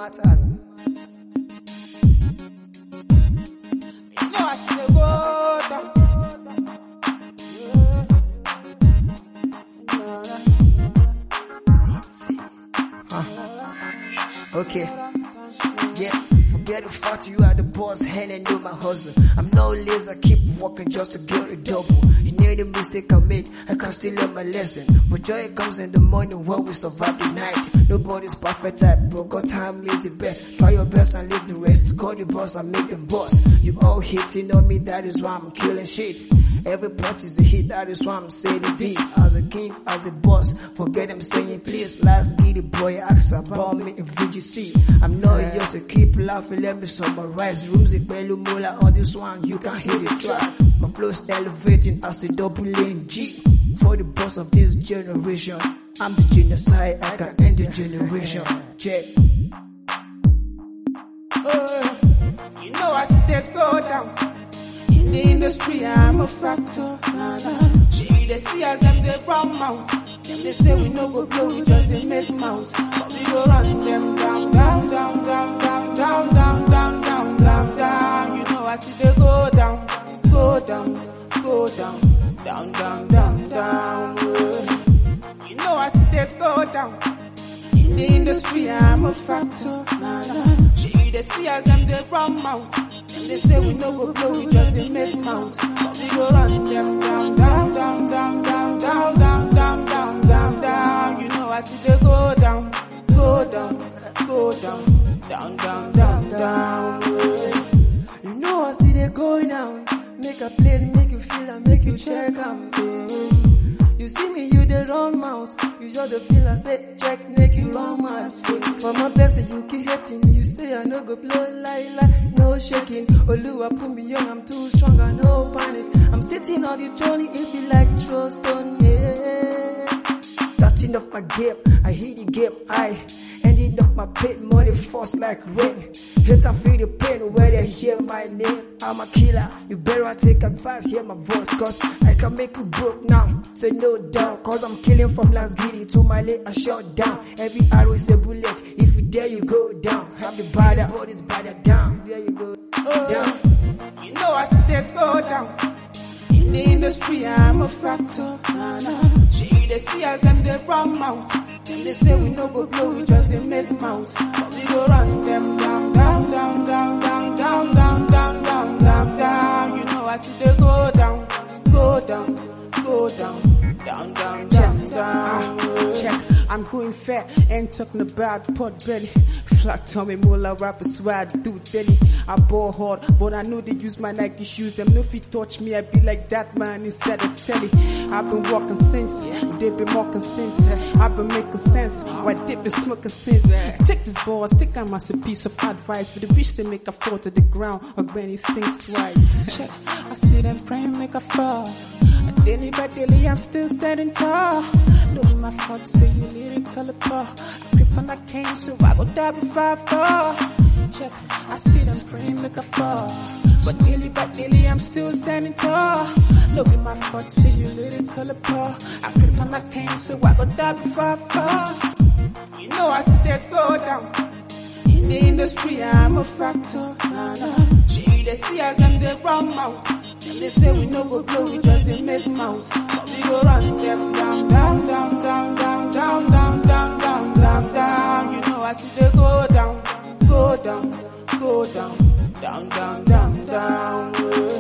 matters. You know I see the go down. Okay. Yeah. Forget the fact you are the boss, hand and know my hustle. I'm no lazy, I keep working just to get a double. You know the mistake I made, I can still learn my lesson. But joy comes in the morning when we survive the night. Nobody's perfect type, but God time is the best. Try your best and leave the rest. Call the boss and make them boss. You all hating on me, that is why I'm killing shit. Every part is a hit, that is why I'm saying this. As a king, as a boss, forget them saying please. Last giddy boy ask about me in VGC. I'm not yours, so keep laughing, let me summarize. Rooms in Belumula on this one, you can hear the track. My flow's elevating as a double lane G. For the boss of this generation, I'm the genocide, I can end the generation. Check. You know I still go down. In the industry, I'm a factor. She they see us and they run mouth. Them they say we no go blow, we just they make mouth. But we go run them down, down, down, down, down, down, down, down, down, down, down. You know I see they go down, go down, go down, down, down, down, down. You know I see they go down. In the industry, I'm a factor. She they see us and they run mouth. They say we no go blow, we just they make mouth. But we go run them down, down, down, down, down, down, down, down, down, down, down. You know I see they go down, go down, go down, down, down, down, down. You know I see they go down. Make a play, make you feel and make you check them. You see me, you the wrong mouth. You just the feel I say check, make you wrong mouth. For my blessing, you keep hating. You say I no go blow like no shaking. Oluwa put me on, I'm too strong, I no panic. I'm sitting on the throne, it be like throw stone, yeah. Touching off my game, I hit the game, I ending up my pain, money falls like rain. Hit I feel the pain where they hear my name. I'm a killer, you better take advice, hear my voice, cause I can make you broke now. Say no doubt, cause I'm killing from last giddy to my late, I shut down. Every arrow is a bullet, if you dare you go down. Have the body, body's body down. There you go, down. You know I still go down. In the industry, I'm a factor. She they see us and they run mouth. Then they say we no go blow, we just they make mouth. But we go run them down, down, down, down, down, down, down, down, down, down, down. You know I see they go down, go down, go down, down, down, down, down. Check. I'm going fat, ain't talking about pot belly. Flat tummy, mola rapper swag, do daily. I ball hard, but I know they use my Nike shoes. Them no fit touch me, I be like that man inside the telly. I've been walking since, they been walking since. I've been making sense, why they been smoking since. Take this balls, take them as a piece of advice. For the bitch they make a fall to the ground, or when he thinks twice. Check, I see them praying, make a fall. Daily by daily, I'm still standing tall. No, my fault, say you lyrical apart. I grip on that cane, so I go die before I fall. Check, I see them praying, make a fall. But daily by daily, I'm still standing tall. No, my fault, say you lyrical apart. I grip on that cane, so I go die before I fall. You know I still go down. In the industry, I'm a factor. She they see us and they run mouth. And they say we no go blow, we just they make mouth. But we go run them down, down, down, down, down, down, down, down, down, down, down. You know I see they go down, go down, go down, down, down, down, down.